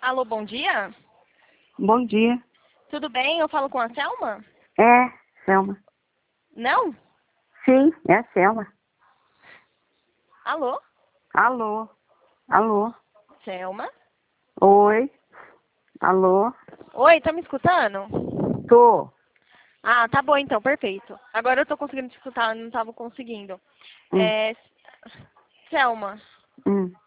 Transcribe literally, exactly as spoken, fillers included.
Alô, bom dia? Bom dia. Tudo bem? Eu falo com a Selma? É, Selma. Não? Sim, é a Selma. Alô? Alô? Alô? Selma? Oi? Alô? Oi, tá me escutando? Tô. Ah, tá bom então, perfeito. Agora eu tô conseguindo te escutar, eu não tava conseguindo. Hum, É... Selma, hum.